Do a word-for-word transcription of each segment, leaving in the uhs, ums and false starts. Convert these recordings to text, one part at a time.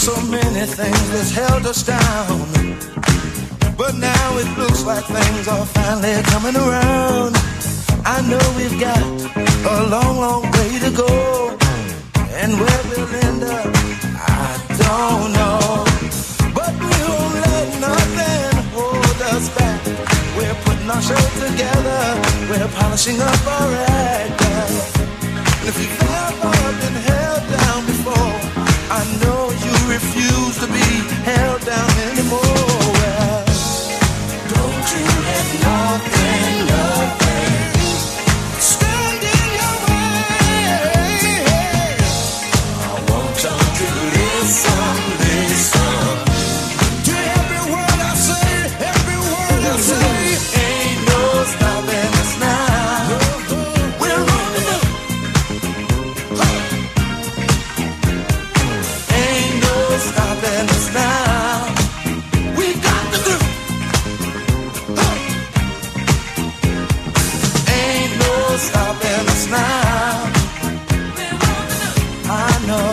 So many things that's held us down, but now it looks like things are finally coming around. I know we've got a long, long way to go, and where we'll end up, I don't know. But we won't let nothing hold us back. We're putting our show together, we're polishing up our act. And if you've ever been held down before, I know you refuse to be held down anymore. Well, don't you let nothing, nothing stand in your way. I want y'all to listen, listen to every word I say, every word I say. Ain't no stopping us now. We're rolling up. Ain't no stopping us now. We got the groove. Ain't no stopping us now. I know,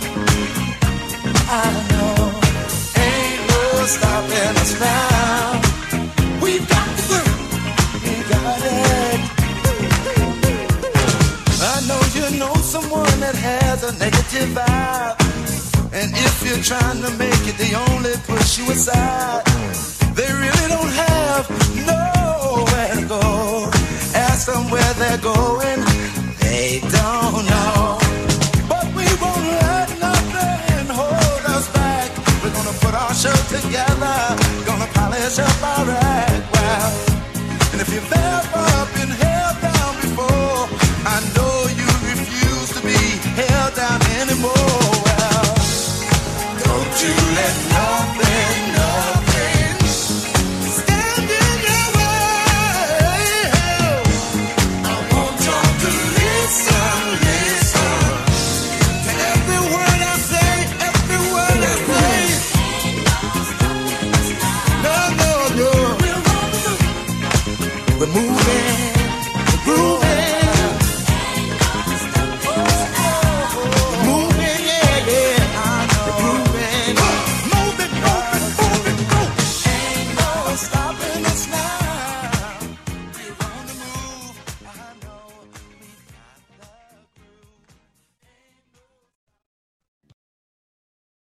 I know. Ain't no stopping us now. We got the groove. We got it. I know you know someone that has a negative vibe, and if you're trying to make it, they only push you aside. They really don't have nowhere to go. Ask them where they're going, they don't know. But we won't let nothing hold us back. We're gonna put our show together, gonna polish up our act. Well, and if you've ever been held down before, I know you refuse to be held down anymore. Well, don't you let nothing, nothing stand in your way. I want y'all to listen, listen to every word I say, every word I say. No, no, no. We're moving.